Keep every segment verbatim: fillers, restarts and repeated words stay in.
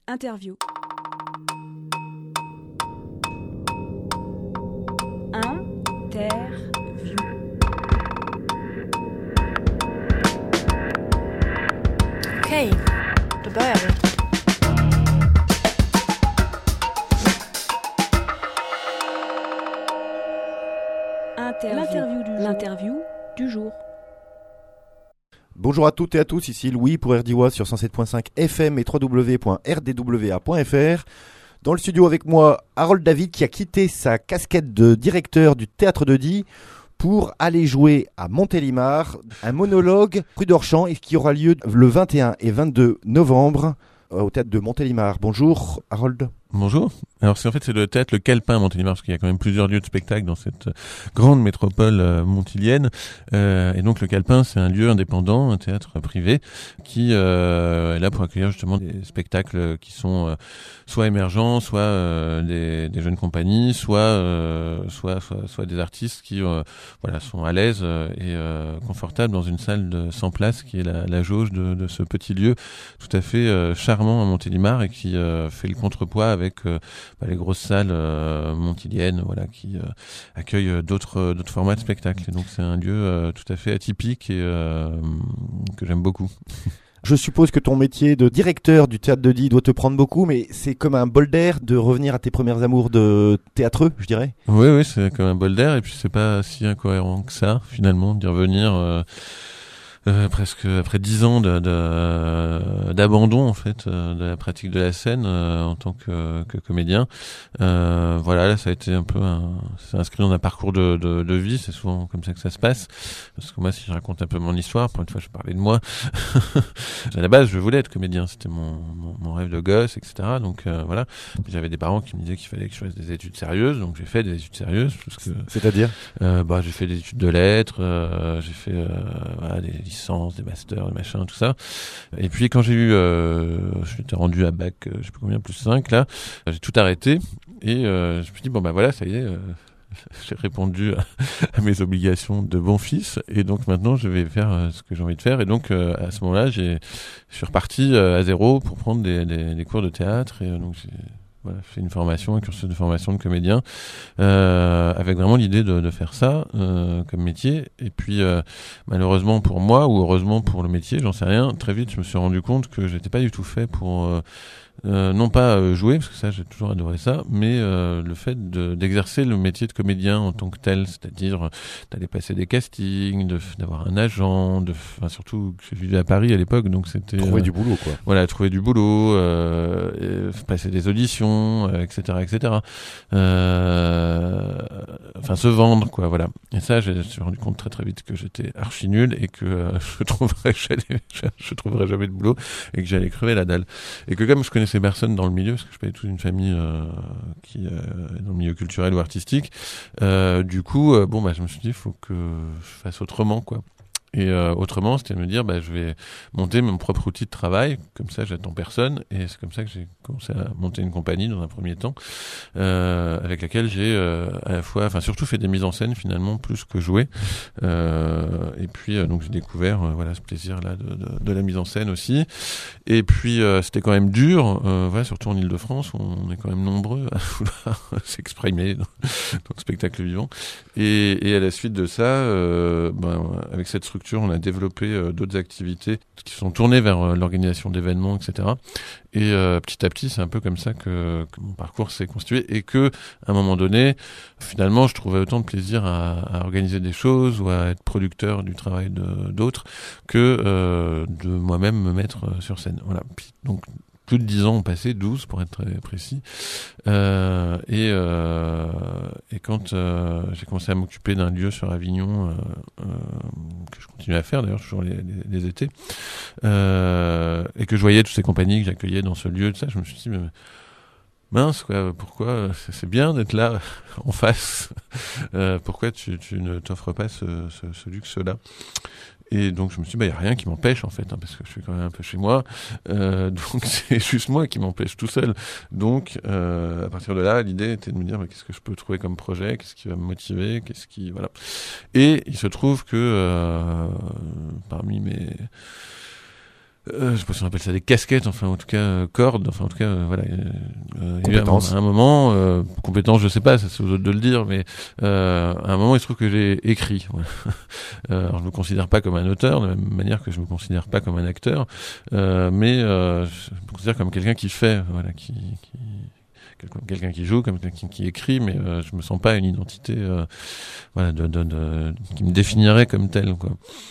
Interview. Interview. Okej, då börjar vi. Interview. L'interview du, L'interview du jour. Bonjour à toutes et à tous, ici Louis pour R D W A sur cent sept point cinq F M et w w w point r d w a point f r. Dans le studio avec moi, Harold David qui a quitté sa casquette de directeur du Théâtre de Die pour aller jouer à Montélimar un monologue rue d'Orchamps et qui aura lieu le vingt et un et vingt-deux novembre au Théâtre de Montélimar. Bonjour Harold. Bonjour. Alors c'est en fait c'est le théâtre Le Calepin à Montélimar parce qu'il y a quand même plusieurs lieux de spectacle dans cette grande métropole euh, montilienne euh, et donc Le Calepin c'est un lieu indépendant, un théâtre privé qui euh, est là pour accueillir justement des spectacles qui sont euh, soit émergents, soit euh, des, des jeunes compagnies, soit, euh, soit soit soit des artistes qui euh, voilà sont à l'aise euh, et euh, confortables dans une salle de cent places qui est la, la jauge de, de ce petit lieu tout à fait euh, charmant à Montélimar et qui euh, fait le contrepoids avec avec euh, bah, les grosses salles euh, montiliennes voilà, qui euh, accueillent euh, d'autres, euh, d'autres formats de spectacles. Et donc c'est un lieu euh, tout à fait atypique et euh, que j'aime beaucoup. Je suppose que ton métier de directeur du Théâtre de Die doit te prendre beaucoup, mais c'est comme un bol d'air de revenir à tes premières amours de théâtreux, je dirais. Oui, oui, c'est comme un bol d'air et puis c'est pas si incohérent que ça, finalement, d'y revenir... Euh, Euh, presque après dix ans de, de, d'abandon en fait euh, de la pratique de la scène euh, en tant que, que comédien. Euh, voilà, là ça a été un peu un, c'est inscrit dans un parcours de, de, de vie. C'est souvent comme ça que ça se passe. Parce que moi, si je raconte un peu mon histoire, pour une fois, je parlais de moi. À la base, je voulais être comédien. C'était mon, mon, mon rêve de gosse, et cetera. Donc euh, voilà. Puis j'avais des parents qui me disaient qu'il fallait que je fasse des études sérieuses. Donc j'ai fait des études sérieuses. Parce que, C'est-à-dire euh, bah j'ai fait des études de lettres. Euh, j'ai fait euh, voilà, des licences, des masters, des machins, tout ça. Et puis quand j'ai eu, euh, je m'étais rendu à bac, euh, je sais plus combien, plus cinq, là, j'ai tout arrêté et euh, je me suis dit, bon ben voilà, ça y est, euh, j'ai répondu à, à mes obligations de bon fils et donc maintenant je vais faire euh, ce que j'ai envie de faire. Et donc euh, à ce moment-là, j'ai, je suis reparti euh, à zéro pour prendre des, des, des cours de théâtre et euh, donc j'ai Voilà, fait une formation, un cursus de formation de comédien, euh, avec vraiment l'idée de, de faire ça euh, comme métier. Et puis, euh, malheureusement pour moi, ou heureusement pour le métier, j'en sais rien, très vite je me suis rendu compte que j'étais pas du tout fait pour... Euh, Euh, non pas euh, jouer, parce que ça j'ai toujours adoré ça, mais euh, le fait de, d'exercer le métier de comédien en tant que tel, c'est-à-dire euh, d'aller passer des castings, de, d'avoir un agent, de, enfin, surtout que je vivais à Paris à l'époque, donc c'était... Trouver euh, du boulot, quoi. Voilà, trouver du boulot, euh, et passer des auditions, euh, et cetera, et cetera. Euh, enfin, se vendre, quoi, voilà. Et ça, je me suis rendu compte très très vite que j'étais archi nul et que euh, je trouverais jamais, je, je trouverais jamais de boulot et que j'allais crever la dalle. Et que comme je connaissais personne dans le milieu, parce que je suis pas du tout d'une famille euh, qui euh, est dans le milieu culturel ou artistique, euh, du coup, euh, bon, bah, je me suis dit, il faut que je fasse autrement, quoi. Et euh, autrement, c'était de me dire, bah, je vais monter mon propre outil de travail, comme ça j'attends personne, et c'est comme ça que j'ai commencé à monter une compagnie dans un premier temps, euh, avec laquelle j'ai euh, à la fois, enfin surtout fait des mises en scène finalement, plus que jouer, euh, et puis euh, donc j'ai découvert euh, voilà ce plaisir-là de, de, de la mise en scène aussi, et puis euh, c'était quand même dur, euh, voilà, surtout en Île-de-France, où on est quand même nombreux à vouloir s'exprimer dans, dans le spectacle vivant, et, et à la suite de ça, euh, ben, avec cette structure on a développé euh, d'autres activités qui sont tournées vers euh, l'organisation d'événements, et cetera. Et euh, petit à petit, c'est un peu comme ça que, que mon parcours s'est constitué et que, à un moment donné, finalement, je trouvais autant de plaisir à, à organiser des choses ou à être producteur du travail de, d'autres que euh, de moi-même me mettre euh, sur scène. Voilà. Puis, donc, plus de dix ans ont passé, douze pour être très précis. Euh, et, euh, et quand euh, j'ai commencé à m'occuper d'un lieu sur Avignon, euh, euh, que je continue à faire d'ailleurs toujours les, les, les étés, euh, et que je voyais toutes ces compagnies que j'accueillais dans ce lieu, tout ça, je me suis dit, mais, mince, quoi, pourquoi c'est bien d'être là en face, euh, pourquoi tu, tu ne t'offres pas ce, ce, ce luxe-là? Et donc je me suis dit, bah, il n'y a rien qui m'empêche en fait, hein, parce que je suis quand même un peu chez moi, euh, donc c'est juste moi qui m'empêche tout seul. Donc euh, à partir de là, l'idée était de me dire, bah, qu'est-ce que je peux trouver comme projet, qu'est-ce qui va me motiver, qu'est-ce qui... voilà. Et il se trouve que euh, parmi mes... Euh, je sais pas si on appelle ça des casquettes, enfin en tout cas euh, cordes, enfin en tout cas euh, voilà. Euh, Compétences. À un, un moment, euh, compétences, je sais pas, ça c'est aux autres de le dire, mais euh, à un moment il se trouve que j'ai écrit. Voilà. euh, alors je me considère pas comme un auteur, de la même manière que je me considère pas comme un acteur, euh, mais euh, je me considère comme quelqu'un qui fait, voilà, qui, qui quelqu'un qui joue, comme quelqu'un qui écrit, mais euh, je me sens pas une identité, euh, voilà, de, de, de, qui me définirait comme tel, quoi.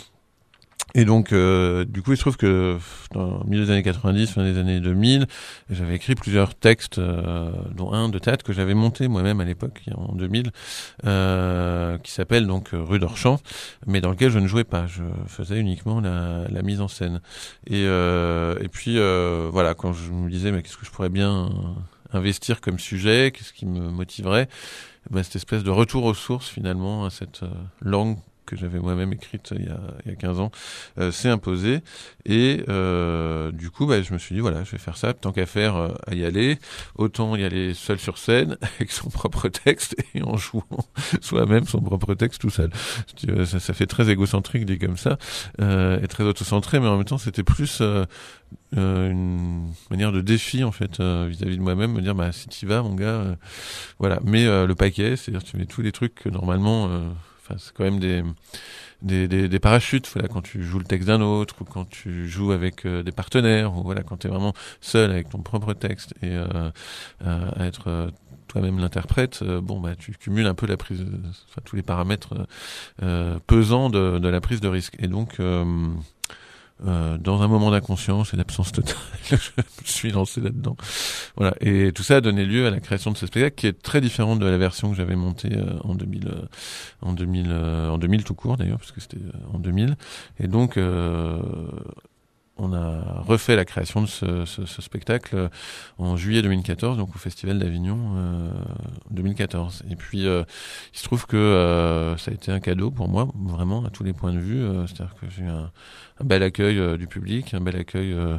Et donc, euh, du coup, il se trouve que dans le milieu des années quatre-vingt-dix, fin des années deux mille, j'avais écrit plusieurs textes, euh, dont un de théâtre que j'avais monté moi-même à l'époque, en deux mille, euh, qui s'appelle donc Rue d'Orchamps, mais dans lequel je ne jouais pas. Je faisais uniquement la, la mise en scène. Et, euh, et puis, euh, voilà, quand je me disais, mais qu'est-ce que je pourrais bien investir comme sujet, qu'est-ce qui me motiverait, ben, cette espèce de retour aux sources, finalement, à cette euh, langue que j'avais moi-même écrite il y a, il y a quinze ans, euh, s'est imposée. Et euh, du coup, bah, je me suis dit, voilà, je vais faire ça, tant qu'à faire, euh, à y aller. Autant y aller seul sur scène, avec son propre texte, et en jouant soi-même son propre texte tout seul. Ça, ça fait très égocentrique dit comme ça, euh, et très autocentré, mais en même temps, c'était plus euh, euh, une manière de défi, en fait, euh, vis-à-vis de moi-même, me dire, bah, si t'y vas, mon gars, euh, voilà. Mais euh, le paquet, c'est-à-dire tu mets tous les trucs que normalement... Euh, Enfin, c'est quand même des, des, des, des parachutes, voilà, quand tu joues le texte d'un autre, ou quand tu joues avec euh, des partenaires, ou voilà, quand tu es vraiment seul avec ton propre texte et euh, euh, à être euh, toi-même l'interprète, euh, bon, bah, tu cumules un peu la prise, euh, enfin, tous les paramètres euh, pesants de, de la prise de risque. Et donc, euh, Euh, dans un moment d'inconscience et d'absence totale, je me suis lancé là-dedans. Voilà. Et tout ça a donné lieu à la création de ce spectacle qui est très différente de la version que j'avais montée euh, en deux mille, euh, en deux mille, euh, en deux mille tout court d'ailleurs, parce que c'était euh, en deux mille. Et donc, euh, on a refait la création de ce, ce, ce spectacle en juillet deux mille quatorze, donc au Festival d'Avignon euh, deux mille quatorze. Et puis, euh, il se trouve que euh, ça a été un cadeau pour moi, vraiment, à tous les points de vue. Euh, c'est-à-dire que j'ai eu un, un bel accueil euh, du public, un bel accueil euh,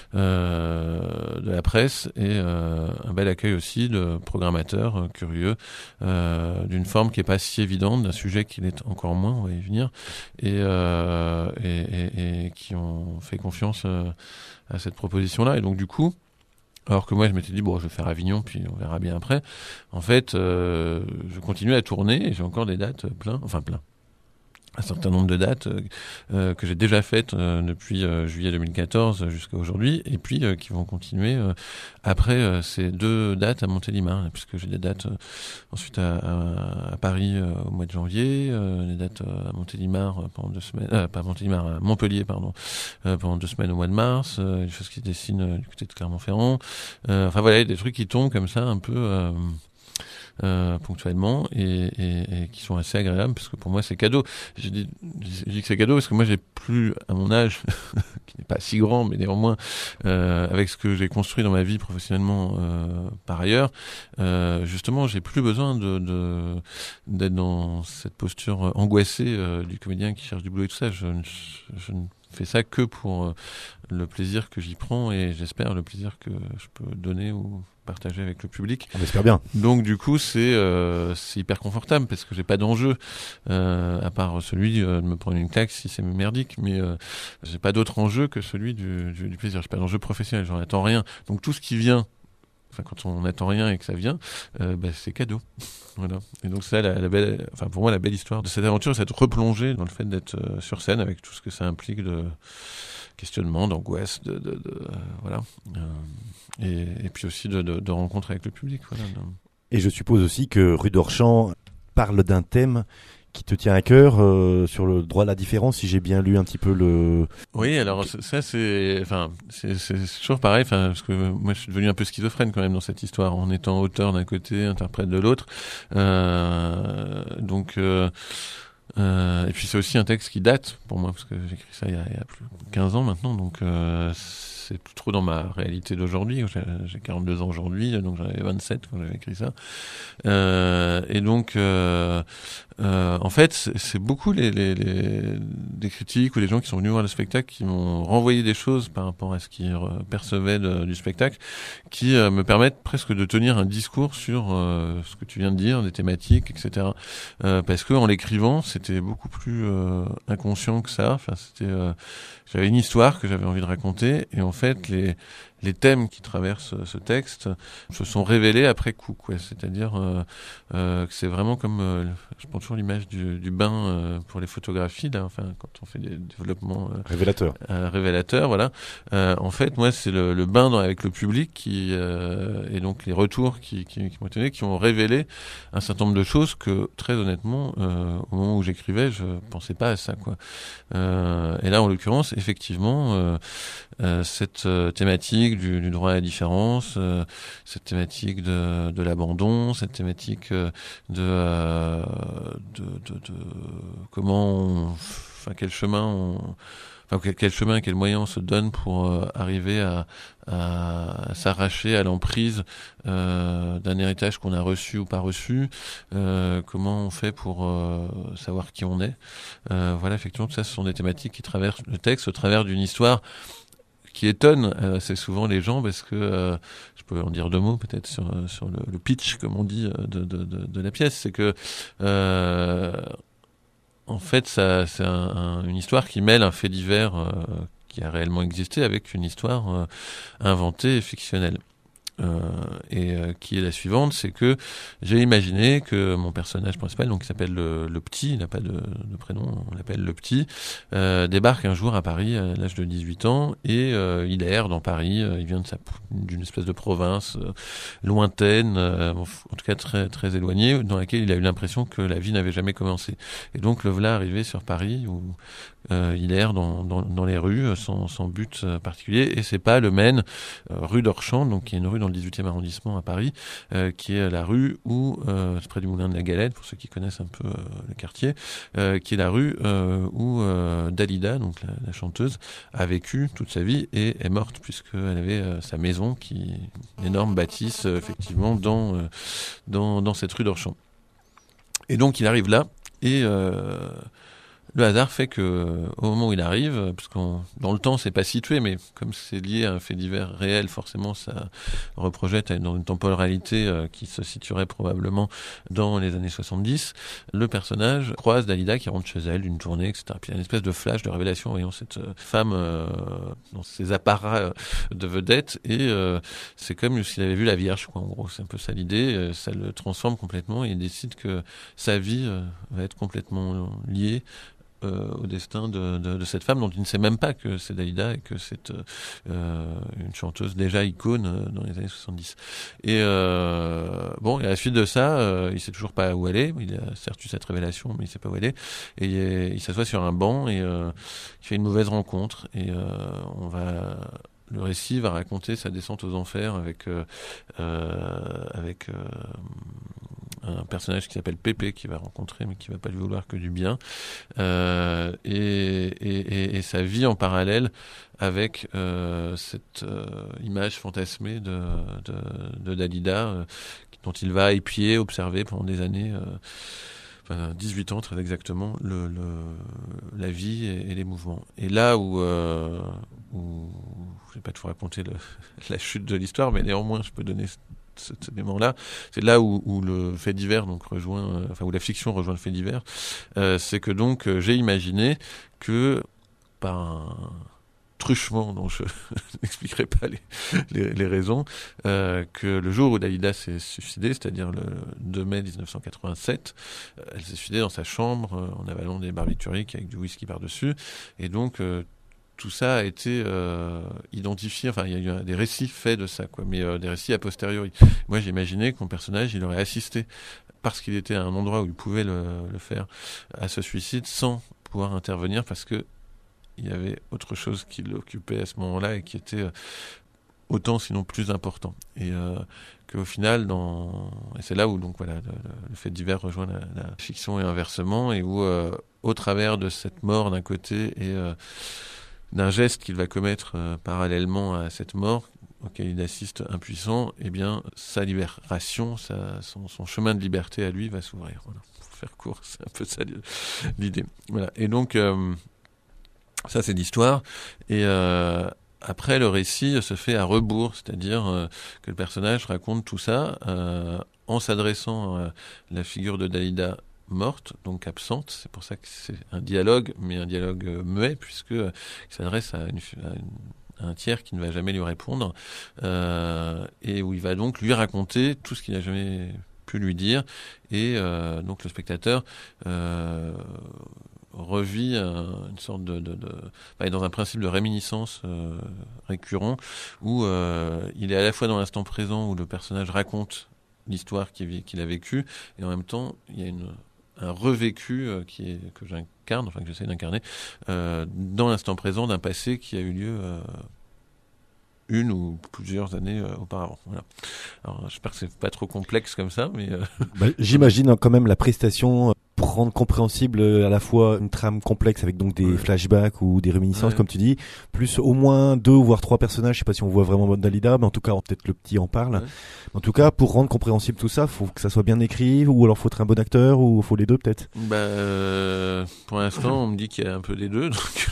euh, de la presse et euh, un bel accueil aussi de programmateurs euh, curieux euh, d'une forme qui est pas si évidente, d'un sujet qui l'est encore moins, on va y venir, et, euh, et, et, et qui ont fait confiance euh, à cette proposition-là. Et donc du coup, alors que moi je m'étais dit bon, je vais faire Avignon puis on verra bien après, en fait euh, je continue à tourner et j'ai encore des dates plein, enfin plein un certain nombre de dates euh, que j'ai déjà faites euh, depuis euh, juillet deux mille quatorze jusqu'à aujourd'hui, et puis euh, qui vont continuer euh, après euh, ces deux dates à Montélimar, puisque j'ai des dates euh, ensuite à, à, à Paris euh, au mois de janvier, euh, des dates euh, à Montélimar euh, pendant deux semaines, euh, pas à Montélimar, à Montpellier pardon, euh, pendant deux semaines au mois de mars, euh, des choses qui se dessinent euh, du côté de Clermont-Ferrand, euh, enfin voilà, des trucs qui tombent comme ça un peu euh, Euh, ponctuellement et, et, et qui sont assez agréables parce que pour moi c'est cadeau. Je dis, je dis que c'est cadeau parce que moi j'ai plus à mon âge qui n'est pas si grand mais néanmoins euh, avec ce que j'ai construit dans ma vie professionnellement euh, par ailleurs euh, justement j'ai plus besoin de, de d'être dans cette posture angoissée euh, du comédien qui cherche du boulot et tout ça. Je, je, je ne fais ça que pour euh, le plaisir que j'y prends et j'espère le plaisir que je peux donner ou partager avec le public. On espère bien. Donc du coup c'est euh, c'est hyper confortable parce que j'ai pas d'enjeu euh, à part celui euh, de me prendre une claque si c'est merdique, mais euh, j'ai pas d'autre enjeu que celui du, du, du plaisir. J'ai pas d'enjeu professionnel, j'en attends rien. Donc tout ce qui vient, enfin quand on n'attend rien et que ça vient, euh, bah, c'est cadeau. Voilà. Et donc ça, la, la belle, enfin pour moi la belle histoire de cette aventure, c'est d'être replongé dans le fait d'être euh, sur scène avec tout ce que ça implique de questionnement, d'angoisse, de, de, de euh, voilà, euh, et, et puis aussi de, de, de rencontres avec le public. Voilà. Et je suppose aussi que Rue d'Orchamps parle d'un thème qui te tient à cœur euh, sur le droit à la différence, si j'ai bien lu un petit peu le. Oui, alors ça c'est, enfin, c'est, c'est, c'est toujours pareil, enfin, parce que moi je suis devenu un peu schizophrène quand même dans cette histoire, en étant auteur d'un côté, interprète de l'autre, euh, donc. Euh, Euh, et puis c'est aussi un texte qui date pour moi parce que j'ai écrit ça il y a, il y a plus de quinze ans maintenant, donc euh, c'est plus trop dans ma réalité d'aujourd'hui. J'ai, j'ai quarante-deux ans aujourd'hui, donc j'en avais vingt-sept quand j'avais écrit ça. Euh, et donc, euh, euh, en fait, c'est, c'est beaucoup les, les, les, des critiques ou les gens qui sont venus voir le spectacle qui m'ont renvoyé des choses par rapport à ce qu'ils percevaient de, du spectacle, qui euh, me permettent presque de tenir un discours sur euh, ce que tu viens de dire, des thématiques, et cetera. Euh, parce que en l'écrivant, c'était beaucoup plus euh, inconscient que ça. Enfin, c'était, euh, j'avais une histoire que j'avais envie de raconter, et en fait, les les thèmes qui traversent ce texte se sont révélés après coup, quoi. C'est-à-dire euh, euh, que c'est vraiment comme, euh, je prends toujours l'image du, du bain euh, pour les photographies, là, enfin, quand on fait des développements euh, révélateurs, euh, révélateurs, voilà. Euh, en fait, moi, c'est le, le bain dans, avec le public qui euh, et donc les retours qui, qui, qui m'ont donné, qui ont révélé un certain nombre de choses que, très honnêtement, euh, au moment où j'écrivais, je pensais pas à ça, quoi. Euh, et là, en l'occurrence, effectivement, euh, euh, cette euh, thématique Du, du droit à la différence, euh, cette thématique de, de l'abandon, cette thématique euh, de, euh, de, de, de comment, on, enfin quel chemin, on, enfin quel, quel chemin, quel moyen on se donne pour euh, arriver à, à, à s'arracher à l'emprise euh, d'un héritage qu'on a reçu ou pas reçu, euh, comment on fait pour euh, savoir qui on est. Euh, voilà, effectivement, tout ça, ce sont des thématiques qui traversent le texte au travers d'une histoire qui étonne euh, assez souvent les gens, parce que euh, je peux en dire deux mots peut-être sur sur le, le pitch, comme on dit, de de de, de la pièce. C'est que euh, en fait, ça c'est un, un, une histoire qui mêle un fait divers euh, qui a réellement existé avec une histoire euh, inventée et fictionnelle. Euh, et euh, qui est la suivante, c'est que j'ai imaginé que mon personnage principal, donc qui s'appelle le, le Petit, il n'a pas de, de prénom, on l'appelle le Petit, euh, débarque un jour à Paris à l'âge de dix-huit ans, et euh, il erre dans Paris. Euh, il vient de sa, d'une espèce de province euh, lointaine, euh, en tout cas très très éloignée, dans laquelle il a eu l'impression que la vie n'avait jamais commencé. Et donc le voilà arrivé sur Paris où Euh, il erre dans, dans, dans les rues sans, sans but euh, particulier, et c'est pas le Maine, euh, rue d'Orchamps, donc qui est une rue dans le dix-huitième arrondissement à Paris, euh, qui est la rue où, euh, c'est près du Moulin de la Galette, pour ceux qui connaissent un peu euh, le quartier, euh, qui est la rue euh, où euh, Dalida, donc la, la chanteuse, a vécu toute sa vie et est morte, puisqu'elle avait euh, sa maison, qui une énorme bâtisse, euh, effectivement, dans, euh, dans, dans cette rue d'Orchamps. Et donc il arrive là, et euh, le hasard fait que, au moment où il arrive, parce qu'on, dans le temps, c'est pas situé, mais comme c'est lié à un fait divers réel, forcément, ça reprojette dans une temporalité euh, qui se situerait probablement dans les années soixante-dix. Le personnage croise Dalida qui rentre chez elle d'une tournée, et cetera. Puis il y a une espèce de flash, de révélation, voyant cette euh, femme euh, dans ses apparats euh, de vedette, et euh, c'est comme s'il avait vu la Vierge, quoi. En gros, c'est un peu ça l'idée. Euh, ça le transforme complètement, et il décide que sa vie euh, va être complètement liée Euh, au destin de, de, de cette femme dont il ne sait même pas que c'est Dalida, et que c'est euh, une chanteuse déjà icône euh, dans les années soixante-dix. Et euh, bon, et à la suite de ça, euh, il sait toujours pas où aller. Il a certes eu cette révélation, mais il sait pas où aller. Et il, il s'assoit sur un banc, et euh, il fait une mauvaise rencontre. Et euh, on va le récit va raconter sa descente aux enfers avec euh, euh, avec euh, un personnage qui s'appelle Pépé, qui va rencontrer, mais qui va pas lui vouloir que du bien, euh, et, et, et, et sa vie en parallèle avec euh, cette euh, image fantasmée de, de, de Dalida, euh, dont il va épier, observer pendant des années, euh, enfin dix-huit ans très exactement, le, le, la vie et, et les mouvements. Et là où, euh, où je vais pas tout raconter le, la chute de l'histoire, mais néanmoins je peux donner cet élément-là, c'est là où, où le fait divers donc rejoint, euh, enfin où la fiction rejoint le fait divers, euh, c'est que donc euh, j'ai imaginé que par un truchement dont je n'expliquerai pas les, les, les raisons, euh, que le jour où Dalida s'est suicidée, c'est-à-dire le deux mai dix-neuf cent quatre-vingt-sept, euh, elle s'est suicidée dans sa chambre euh, en avalant des barbituriques avec du whisky par-dessus, et donc euh, tout ça a été euh, identifié, enfin il y a eu un, des récits faits de ça, quoi, mais euh, des récits a posteriori. Moi j'ai imaginé que mon personnage, il aurait assisté, parce qu'il était à un endroit où il pouvait le, le faire, à ce suicide sans pouvoir intervenir, parce que il y avait autre chose qui l'occupait à ce moment-là et qui était euh, autant sinon plus important. Et euh, qu'au final, dans... et c'est là où donc voilà le, le fait divers rejoint la, la fiction et inversement, et où euh, au travers de cette mort d'un côté et euh, d'un geste qu'il va commettre euh, parallèlement à cette mort auquel il assiste impuissant, eh bien, sa libération, sa, son, son chemin de liberté à lui va s'ouvrir. Voilà. Pour faire court, c'est un peu ça l'idée. Voilà. Et donc, euh, ça, c'est l'histoire. Et euh, après, le récit se fait à rebours, c'est-à-dire euh, que le personnage raconte tout ça euh, en s'adressant à la figure de Dalida morte, donc absente. C'est pour ça que c'est un dialogue, mais un dialogue euh, muet, puisque euh, il s'adresse à une, à une un tiers qui ne va jamais lui répondre, euh, et où il va donc lui raconter tout ce qu'il n'a jamais pu lui dire, et euh, donc le spectateur euh, revit un, une sorte de, de, de bah, dans un principe de réminiscence euh, récurrent, où euh, il est à la fois dans l'instant présent où le personnage raconte l'histoire qu'il, qu'il a vécue, et en même temps il y a une un revécu euh, qui est, que j'incarne, enfin que j'essaie d'incarner, euh, dans l'instant présent d'un passé qui a eu lieu euh, une ou plusieurs années euh, auparavant. Voilà. Alors j'espère que c'est pas trop complexe comme ça, mais... Euh... Bah, j'imagine quand même la prestation pour rendre compréhensible à la fois une trame complexe avec donc des ouais. flashbacks ou des réminiscences, ouais. comme tu dis, plus au moins deux voire trois personnages, je sais pas si on voit vraiment Dalida, mais en tout cas peut-être le petit en parle. Ouais. En tout cas, pour rendre compréhensible tout ça, faut que ça soit bien écrit, ou alors faut être un bon acteur, ou faut les deux peut-être. Bah, euh, pour l'instant, on me dit qu'il y a un peu des deux, donc...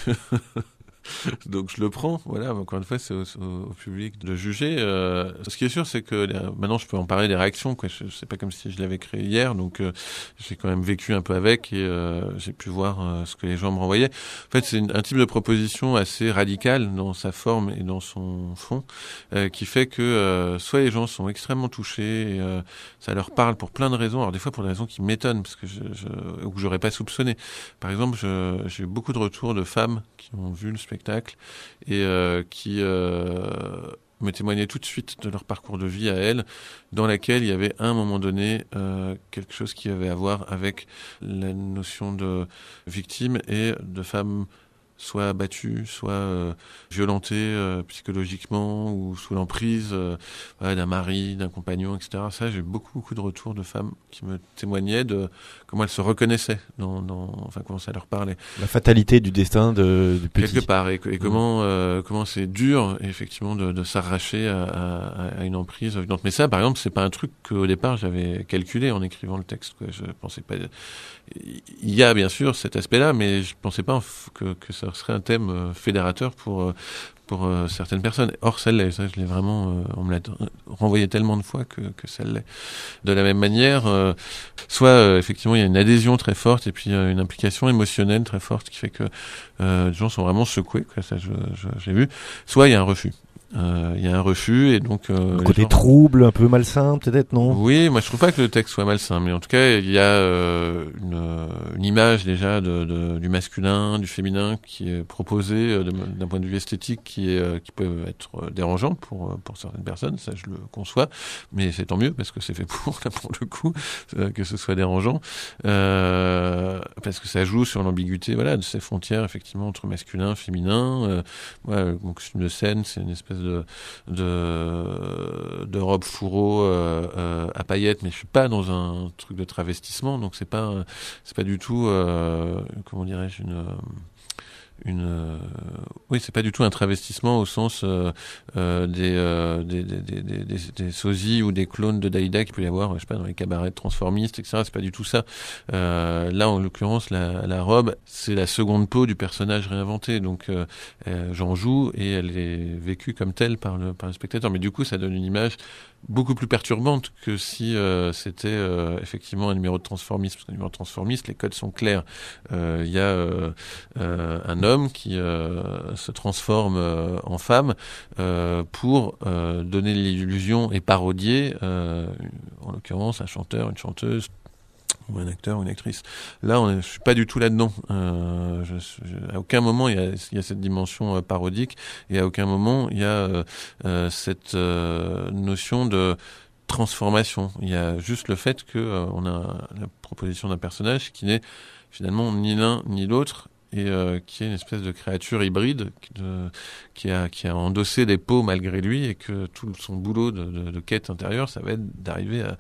Donc je le prends, voilà, encore une fois c'est au, au, au public de juger. Euh, ce qui est sûr c'est que là, maintenant je peux en parler des réactions, quoi. Je, c'est pas comme si je l'avais créé hier, donc euh, j'ai quand même vécu un peu avec, et euh, j'ai pu voir euh, ce que les gens me renvoyaient. En fait c'est une, un type de proposition assez radical dans sa forme et dans son fond, euh, qui fait que euh, soit les gens sont extrêmement touchés, et, euh, ça leur parle pour plein de raisons, alors des fois pour des raisons qui m'étonnent, parce que je, je, ou que j'aurais pas soupçonné. Par exemple, je, j'ai eu beaucoup de retours de femmes qui ont vu le spectacle et euh, qui euh, me témoignaient tout de suite de leur parcours de vie à elles, dans laquelle il y avait à un moment donné euh, quelque chose qui avait à voir avec la notion de victime et de femme soit abattue, soit euh, violentée euh, psychologiquement ou sous l'emprise euh, voilà, d'un mari, d'un compagnon, et cetera. Ça, j'ai beaucoup, beaucoup de retours de femmes qui me témoignaient de comment elles se reconnaissaient, dans, dans, enfin comment ça leur parlait. La fatalité du destin de, du petit. Quelque part, et, et comment, mmh. euh, comment c'est dur, effectivement, de, de s'arracher à, à, à une emprise violente. Mais ça, par exemple, c'est pas un truc qu'au départ j'avais calculé en écrivant le texte, quoi. Je pensais pas. Il y a bien sûr cet aspect-là, mais je pensais pas que, que ça serait un thème fédérateur pour pour euh, certaines personnes. Or, celle-là, ça, je l'ai vraiment, euh, on me l'a renvoyé tellement de fois que, que celle-là. De la même manière, euh, soit euh, effectivement il y a une adhésion très forte et puis euh, une implication émotionnelle très forte qui fait que euh, les gens sont vraiment secoués, quoi, ça je, je, j'ai vu. Soit il y a un refus. Il euh, y a un refus et donc euh, le côté gens... trouble, un peu malsain peut-être, non? Oui, moi je trouve pas que le texte soit malsain, mais en tout cas il y a euh, une, une image déjà de, de, du masculin, du féminin qui est proposée euh, de, d'un point de vue esthétique qui est euh, qui peut être dérangeant pour pour certaines personnes, ça je le conçois, mais c'est tant mieux parce que c'est fait pour là pour le coup euh, que ce soit dérangeant, euh, parce que ça joue sur l'ambiguïté, voilà, de ces frontières effectivement entre masculin, féminin. Euh, voilà, donc c'est une scène, c'est une espèce de de, de robe fourreau euh, euh, à paillettes, mais je suis pas dans un truc de travestissement, donc c'est pas c'est pas du tout euh, comment dirais-je une une euh, oui c'est pas du tout un travestissement au sens euh, euh, des, euh, des, des, des, des, des, des sosies ou des clones de Dalida qu'il peut y avoir, je sais pas, dans les cabarets transformistes, et cetera. C'est pas du tout ça. Euh, là, en l'occurrence, la, la robe, c'est la seconde peau du personnage réinventé, donc euh, euh, j'en joue et elle est vécue comme telle par le, par le spectateur. Mais du coup, ça donne une image beaucoup plus perturbante que si euh, c'était euh, effectivement un numéro de transformisme. Parce qu'un numéro de transformisme, les codes sont clairs. Il euh, y a euh, euh, un homme qui euh, se transforme euh, en femme euh, pour euh, donner l'illusion et parodier, euh, en l'occurrence, un chanteur, une chanteuse, ou un acteur ou une actrice. Là, on est, je suis pas du tout là-dedans. Euh, je, je, à aucun moment il y a, il y a cette dimension euh, parodique, et à aucun moment il y a euh, euh, cette euh, notion de transformation. Il y a juste le fait que euh, on a la proposition d'un personnage qui n'est finalement ni l'un ni l'autre, et euh, qui est une espèce de créature hybride de, qui a qui a endossé des peaux malgré lui, et que tout son boulot de, de, de quête intérieure, ça va être d'arriver à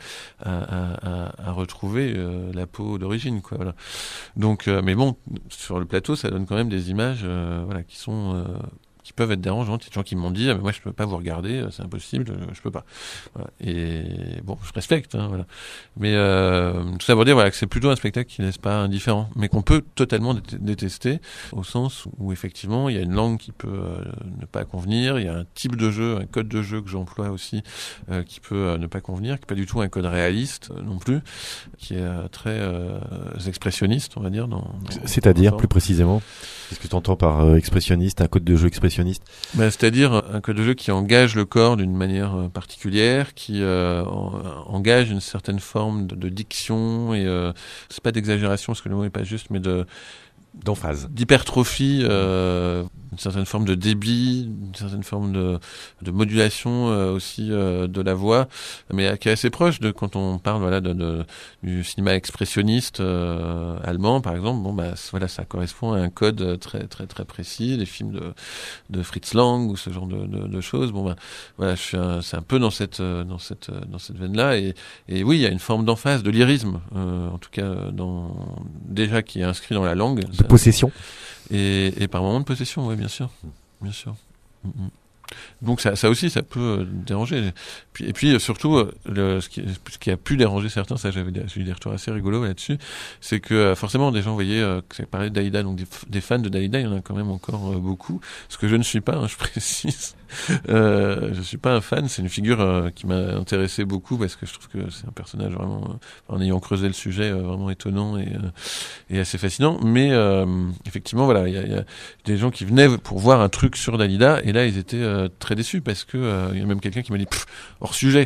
à, à, à retrouver euh, la peau d'origine, quoi. Voilà. Donc, euh, mais bon, sur le plateau, ça donne quand même des images, euh, voilà, qui sont euh, qui peuvent être dérangeantes. Il y a des gens qui m'ont dit ah, mais moi je peux pas vous regarder, c'est impossible, je, je peux pas. Voilà. Et bon, je respecte, hein, voilà. Mais euh, tout ça pour dire voilà que c'est plutôt un spectacle qui laisse pas indifférent, mais qu'on peut totalement dé- détester, au sens où effectivement il y a une langue qui peut euh, ne pas convenir, il y a un type de jeu, un code de jeu que j'emploie aussi euh, qui peut euh, ne pas convenir, qui n'est pas du tout un code réaliste euh, non plus, qui est euh, très euh, expressionniste, on va dire. Dans, dans, C'est-à-dire dans plus précisément, qu'est-ce que tu entends par euh, expressionniste, un code de jeu expressionniste? Ben, c'est-à-dire un code de jeu qui engage le corps d'une manière euh, particulière, qui euh, en, engage une certaine forme de, de diction, et euh, c'est pas d'exagération parce que le mot n'est pas juste, mais de d'emphase, d'hypertrophie, euh, une certaine forme de débit, une certaine forme de, de modulation euh, aussi euh, de la voix, mais qui est assez proche de quand on parle voilà de, de du cinéma expressionniste euh, allemand par exemple. Bon bah voilà, ça correspond à un code très très très précis, les films de de Fritz Lang ou ce genre de, de, de choses. Bon bah voilà, je suis un, c'est un peu dans cette dans cette dans cette veine là, et et oui, il y a une forme d'emphase, de lyrisme, euh, en tout cas dans déjà qui est inscrit dans la langue. De possession. Et, et par moment de possession, oui, bien sûr. Bien sûr. Mm-hmm. Donc ça, ça aussi, ça peut euh, déranger. Puis, et puis surtout, euh, le, ce, qui, ce qui a pu déranger certains, ça j'avais j'ai eu des retours assez rigolos là-dessus, c'est que euh, forcément des gens, vous voyez, euh, que ça parlait de Dalida, donc des, des fans de Dalida, il y en a quand même encore euh, beaucoup. Ce que je ne suis pas, hein, je précise. Euh, je suis pas un fan, c'est une figure euh, qui m'a intéressé beaucoup parce que je trouve que c'est un personnage vraiment, euh, en ayant creusé le sujet, euh, vraiment étonnant et, euh, et assez fascinant. Mais euh, effectivement, voilà, il y a, y a des gens qui venaient pour voir un truc sur Dalida, et là ils étaient euh, très déçus parce que euh, il y a même quelqu'un qui m'a dit hors sujet,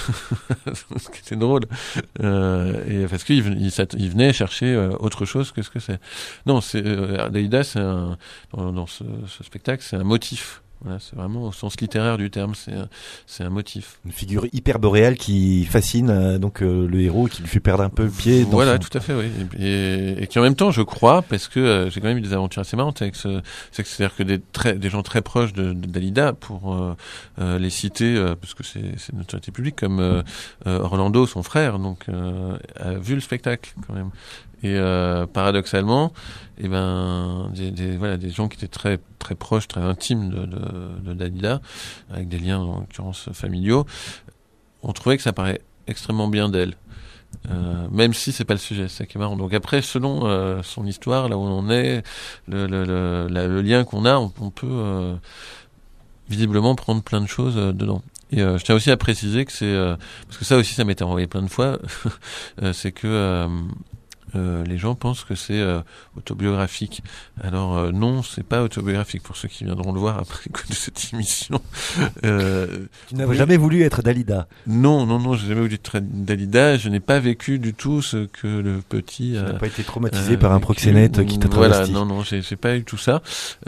ce qui était drôle, euh, et parce qu'il il, il venait chercher euh, autre chose que ce que c'est. Non, c'est euh, Dalida, c'est un, dans, dans ce, ce spectacle, c'est un motif. Voilà, c'est vraiment au sens littéraire du terme, c'est un, c'est un motif. Une figure hyper boréale qui fascine euh, donc euh, le héros, qui lui fait perdre un peu le pied. Dans voilà, son... tout à fait, oui. Et, et qui en même temps, je crois, parce que euh, j'ai quand même eu des aventures assez marrantes avec ce, c'est, c'est-à-dire que des, très, des gens très proches de, de Dalida, pour euh, euh, les citer, euh, parce que c'est, c'est une notoriété publique, comme euh, euh, Orlando, son frère, donc euh, a vu le spectacle quand même. Et euh, paradoxalement, eh ben, des, des, voilà, des gens qui étaient très, très proches, très intimes de, de, de Dalida, avec des liens en l'occurrence familiaux, ont trouvé que ça paraît extrêmement bien d'elle. Euh, même si c'est pas le sujet, c'est ça qui est marrant. Donc après, selon euh, son histoire, là où on en est, le, le, le, la, le lien qu'on a, on, on peut euh, visiblement prendre plein de choses euh, dedans. Et euh, je tiens aussi à préciser que c'est euh, parce que ça aussi, ça m'était envoyé plein de fois, euh, c'est que euh, Euh, les gens pensent que c'est euh, autobiographique. Alors euh, non, c'est pas autobiographique pour ceux qui viendront le voir après écouter cette émission. Euh, tu n'as oui. jamais voulu être Dalida? Non, non, non, j'ai jamais voulu être Dalida. Je n'ai pas vécu du tout ce que le petit. Tu n'as pas été traumatisé euh, par un proxénète vécu, qui t'a travesti? Voilà, non, non, j'ai, j'ai pas eu tout ça.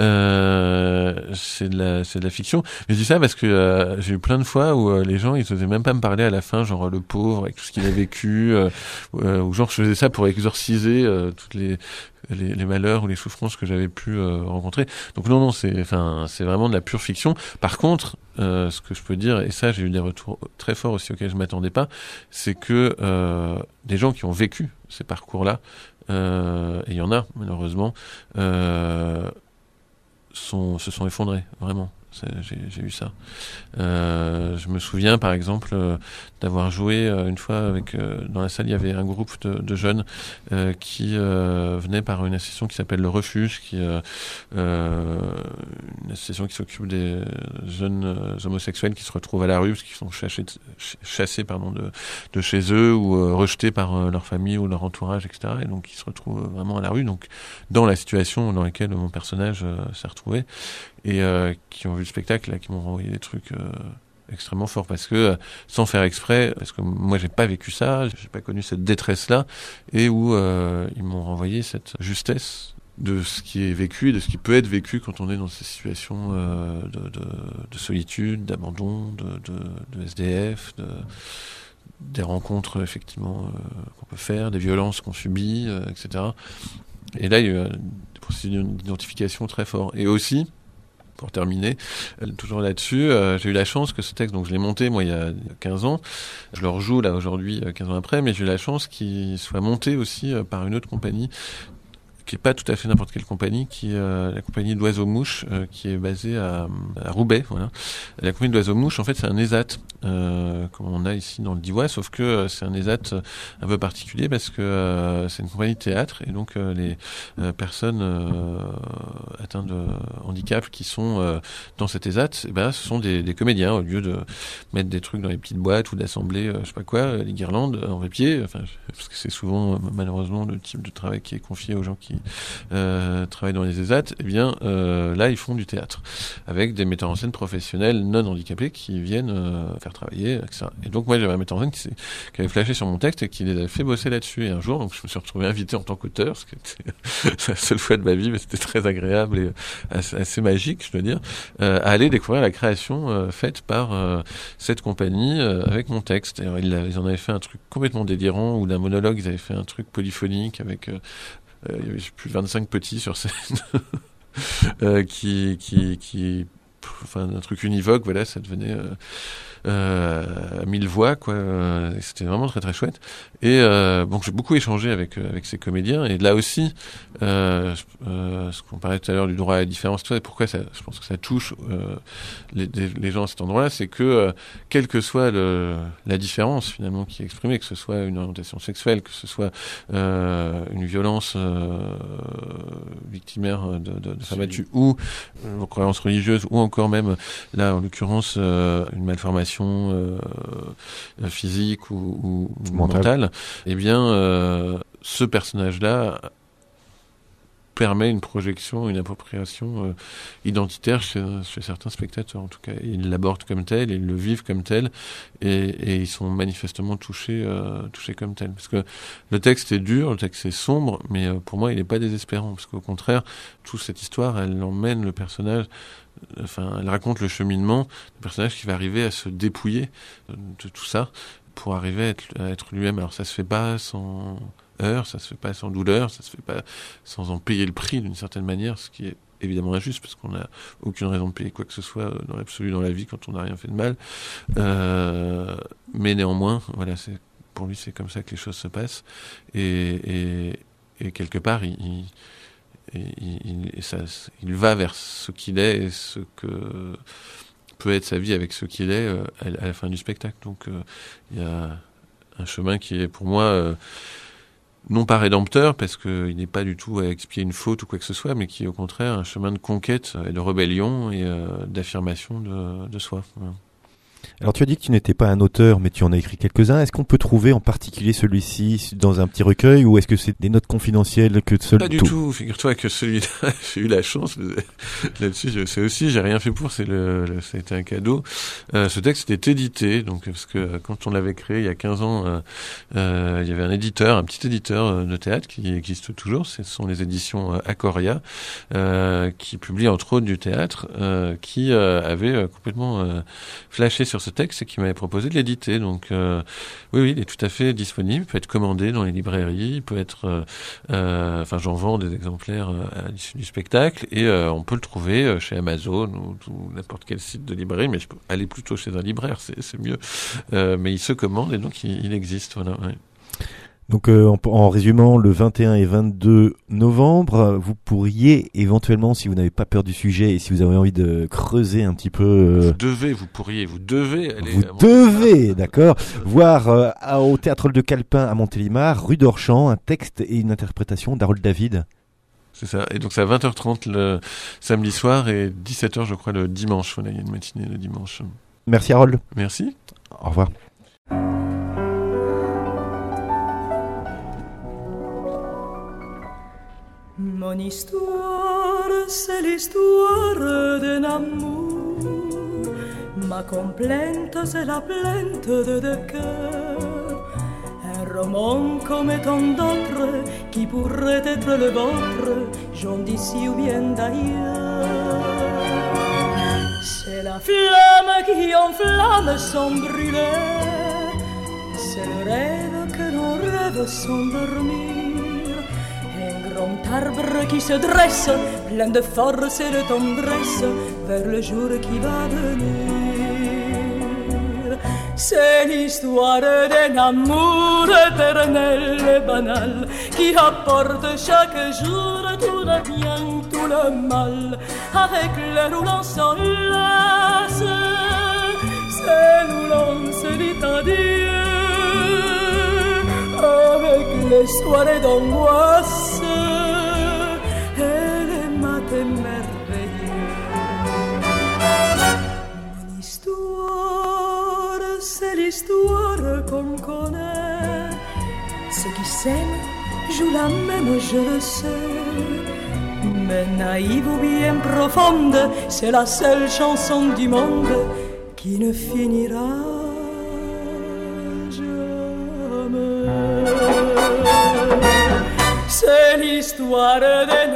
Euh, c'est de la, c'est de la fiction. Mais je dis ça parce que euh, j'ai eu plein de fois où euh, les gens ils osaient même pas me parler à la fin, genre le pauvre avec tout ce qu'il a vécu, euh, euh, ou genre je faisais ça pour exorciser euh, toutes les, les les malheurs ou les souffrances que j'avais pu euh, rencontrer. Donc non non, c'est enfin c'est vraiment de la pure fiction. Par contre, euh, ce que je peux dire, et ça j'ai eu des retours très forts aussi auxquels je m'attendais pas, c'est que euh, des gens qui ont vécu ces parcours-là, euh, et il y en a malheureusement, euh, sont se sont effondrés vraiment. C'est, j'ai, j'ai eu ça. Euh, je me souviens par exemple euh, d'avoir joué euh, une fois avec euh, dans la salle il y avait un groupe de, de jeunes euh, qui euh, venaient par une association qui s'appelle le Refuge, qui euh, euh, une association qui s'occupe des jeunes euh, homosexuels qui se retrouvent à la rue parce qu'ils sont chassés, chassés pardon de, de chez eux ou euh, rejetés par euh, leur famille ou leur entourage, et cetera. Et donc ils se retrouvent vraiment à la rue, donc dans la situation dans laquelle mon personnage euh, s'est retrouvé. Et euh, qui ont vu le spectacle, là, qui m'ont renvoyé des trucs euh, extrêmement forts, parce que euh, sans faire exprès, parce que moi j'ai pas vécu ça, j'ai pas connu cette détresse-là, et où euh, ils m'ont renvoyé cette justesse de ce qui est vécu et de ce qui peut être vécu quand on est dans ces situations euh, de, de, de solitude, d'abandon, de, de, de S D F, de, des rencontres effectivement euh, qu'on peut faire, des violences qu'on subit, euh, et cetera. Et là, il y a eu un processus d'identification très fort. Et aussi, pour terminer, toujours là-dessus, euh, j'ai eu la chance que ce texte, donc je l'ai monté moi il y a quinze ans, je le rejoue là aujourd'hui quinze ans après, mais j'ai eu la chance qu'il soit monté aussi euh, par une autre compagnie, qui est pas tout à fait n'importe quelle compagnie, qui est euh, la compagnie d'Oiseaux-Mouches, euh, qui est basée à, à Roubaix. Voilà. La compagnie d'Oiseaux-Mouches, en fait, c'est un ESAT, euh, comme on a ici dans le Diois, sauf que euh, c'est un ESAT un peu particulier parce que euh, c'est une compagnie de théâtre et donc euh, les euh, personnes euh, atteintes de handicap qui sont euh, dans cet ESAT, eh ben, ce sont des, des comédiens, au lieu de mettre des trucs dans les petites boîtes ou d'assembler, euh, je sais pas quoi, les guirlandes en papier, enfin, parce que c'est souvent, malheureusement, le type de travail qui est confié aux gens qui Euh, travaillent dans les ESAT, eh bien euh, là ils font du théâtre avec des metteurs en scène professionnels non handicapés qui viennent euh, faire travailler, et cetera. Et donc moi j'avais un metteur en scène qui, qui avait flashé sur mon texte et qui les avait fait bosser là-dessus. Et un jour, donc je me suis retrouvé invité en tant qu'auteur, ce qui était la seule fois de ma vie, mais c'était très agréable et assez, assez magique, je dois dire, euh, à aller découvrir la création euh, faite par euh, cette compagnie euh, avec mon texte. Et alors, ils, ils en avaient fait un truc complètement délirant, où d'un monologue ils avaient fait un truc polyphonique avec euh, Euh, il y avait plus de vingt-cinq petits sur scène euh, qui, qui, qui, enfin, un truc univoque, voilà, ça devenait euh, euh, à mille voix, quoi. Euh, c'était vraiment très très chouette. Et euh, bon, j'ai beaucoup échangé avec euh, avec ces comédiens. Et là aussi, euh, euh, ce qu'on parlait tout à l'heure du droit à la différence, tout ça, et pourquoi ça, je pense que ça touche euh, les, les gens à cet endroit-là, c'est que euh, quelle que soit le, la différence finalement qui est exprimée, que ce soit une orientation sexuelle, que ce soit euh, une violence euh, victimaire de, de, de femmes battues, ou une croyance religieuse, ou encore même là en l'occurrence euh, une malformation euh, physique ou, ou, ou mentale. mentale, eh bien euh, ce personnage-là permet une projection, une appropriation euh, identitaire chez, chez certains spectateurs, en tout cas. Ils l'abordent comme tel, ils le vivent comme tel, et, et ils sont manifestement touchés, euh, touchés comme tel. Parce que le texte est dur, le texte est sombre, mais euh, pour moi, il n'est pas désespérant, parce qu'au contraire, toute cette histoire, elle emmène le personnage, enfin, elle raconte le cheminement du personnage qui va arriver à se dépouiller de, de tout ça, pour arriver à être, à être lui-même. Alors ça se fait pas sans heurts, ça se fait pas sans douleur, ça se fait pas sans en payer le prix d'une certaine manière, ce qui est évidemment injuste parce qu'on n'a aucune raison de payer quoi que ce soit dans l'absolu dans la vie quand on n'a rien fait de mal. Euh, mais néanmoins, voilà, c'est, pour lui c'est comme ça que les choses se passent et, et, et quelque part il, il, il, il, ça, il va vers ce qu'il est et ce que peut être sa vie avec ce qu'il est euh, à, à la fin du spectacle. Donc il euh, y a un chemin qui est pour moi euh, non pas rédempteur, parce qu'il n'est pas du tout à expier une faute ou quoi que ce soit, mais qui est au contraire un chemin de conquête et de rébellion et euh, d'affirmation de, de soi. Voilà. Alors tu as dit que tu n'étais pas un auteur, mais tu en as écrit quelques-uns. Est-ce qu'on peut trouver en particulier celui-ci dans un petit recueil, ou est-ce que c'est des notes confidentielles que seul Pas du tout, tout. Figure-toi que celui-là, j'ai eu la chance là-dessus. Je sais aussi, j'ai rien fait pour. C'est le, le ça a été un cadeau. Euh, ce texte était édité, donc parce que quand on l'avait créé il y a quinze ans, euh, euh, il y avait un éditeur, un petit éditeur de théâtre qui existe toujours. Ce sont les éditions Acoria, euh, qui publient entre autres du théâtre, euh, qui euh, avait euh, complètement euh, flashé sur ce texte et qui m'avait proposé de l'éditer. Donc euh, oui, oui, il est tout à fait disponible, il peut être commandé dans les librairies, il peut être, euh, euh, enfin j'en vends des exemplaires à l'issue du spectacle et euh, on peut le trouver chez Amazon ou, ou n'importe quel site de librairie, mais je peux aller plutôt chez un libraire, c'est, c'est mieux. Euh, mais il se commande et donc il, il existe, voilà. Ouais. Donc euh, en, en résumant, le vingt et un et vingt-deux novembre, vous pourriez éventuellement, si vous n'avez pas peur du sujet et si vous avez envie de creuser un petit peu... Euh, vous devez, vous pourriez, vous devez aller... Vous devez, d'accord, voir euh, au Théâtre de Calpin à Montélimar, rue d'Orchamps, un texte et une interprétation d'Harold David. C'est ça, et donc c'est à vingt heures trente le samedi soir et dix-sept heures je crois le dimanche, voilà, il y a une matinée le dimanche. Merci Harold. Merci. Au revoir. Mon histoire, c'est l'histoire d'un amour. Ma complainte, c'est la plainte de deux cœurs. Un roman comme tant d'autres qui pourrait être le vôtre, j'en d'ici ou bien d'ailleurs. C'est la flamme qui enflamme sans brûler. C'est le rêve que l'on rêve sans dormir. Un grand arbre qui se dresse, plein de force et de tendresse, vers le jour qui va venir. C'est l'histoire d'un amour éternel et banal, qui apporte chaque jour tout le bien, tout le mal, avec le roulant s'enlace. C'est nous l'on se dit adieu, avec les soirées d'angoisse et les matins merveilleux. Mon histoire, c'est l'histoire qu'on connaît. Ceux qui s'aiment jouent la même, je le sais. Mais naïve ou bien profonde, c'est la seule chanson du monde qui ne finira jamais. C'est l'histoire d'un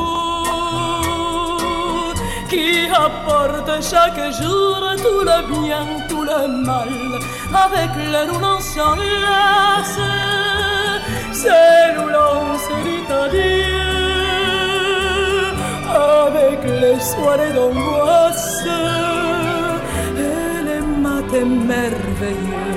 amour qui apporte chaque jour tout le bien, tout le mal, avec le roulant s'enlace. C'est nous l'on se dit adieu, avec les soirées d'angoisse et les matins merveilleux.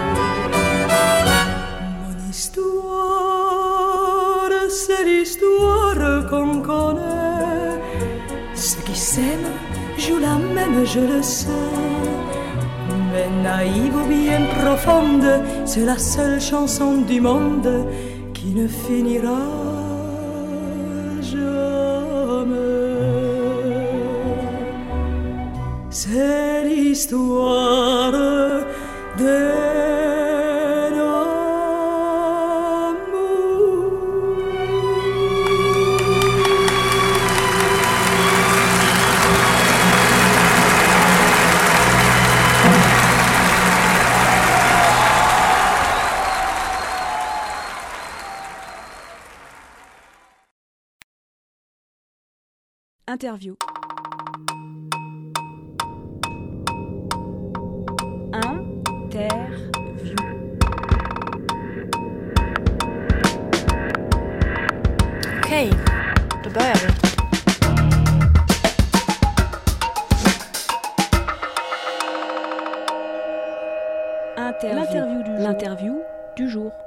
Mon histoire, c'est l'histoire qu'on connaît. Ceux qui s'aiment jouent la même, je le sais. Mais naïve ou bien profonde, c'est la seule chanson du monde qui ne finira jamais. C'est l'histoire d'un Interview. Interview. Okej, då börjar vi. Interview. L'interview du, l'interview du jour.